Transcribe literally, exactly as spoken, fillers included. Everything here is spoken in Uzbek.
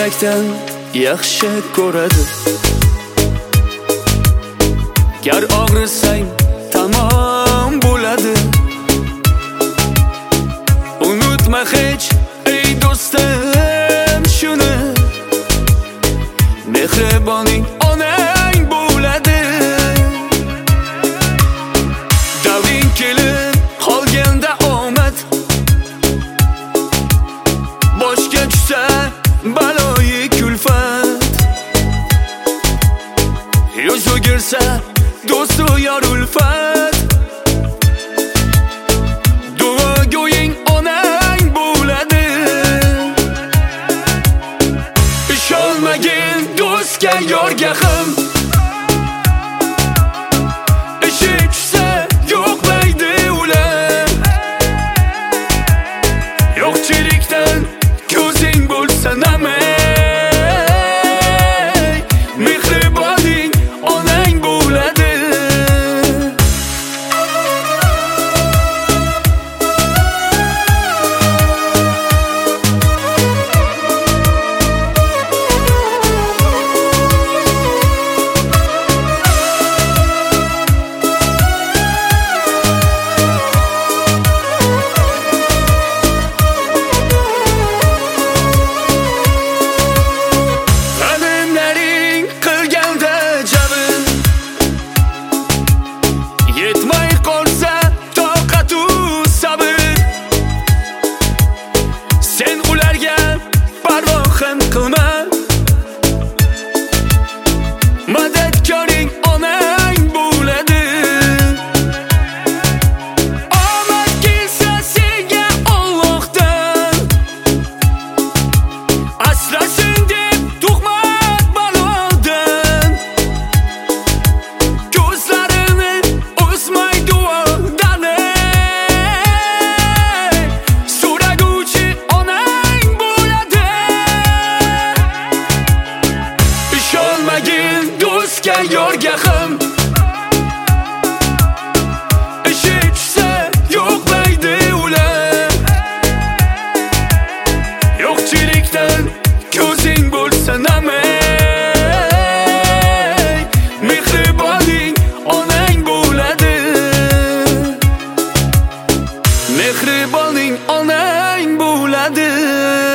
yurakdan yaxshi ko'radi. Gar og'risang tamom bo'ladi. Unutma hech ey do'stim shuni, mehriboning onang bo'ladi. Davring kelib qolganda omad, boshga tushsa baloyi kulfat, yuz o'girsa do'stu yor ulfat. Duogo'ying onang bo'ladi. Ishonmagin do'stga yorga ham, ishi tushsa yo'qlaydi ular. Yo'qchilikdan ko'zing bo'lsa namay, mehriboning onang bo'ladi. Yetmay qolsa toqatu sabr, sen ularga parvo ham qilma. Madadkoring onang bo'ladi. Omad kelsa senga Allohdan, asrasin deb tuhmat balodan. Ko'zlarini o'smay duodan, so'raguvchi onang bo'ladi. Ishonmagin do'stga yorga ham, ishi tushsa yo'qlaydi ular. Yo'qchilikdan ko'zing bo'lsa namay, mehriboning onang bo'ladi. Mehriboning onang bo'ladi.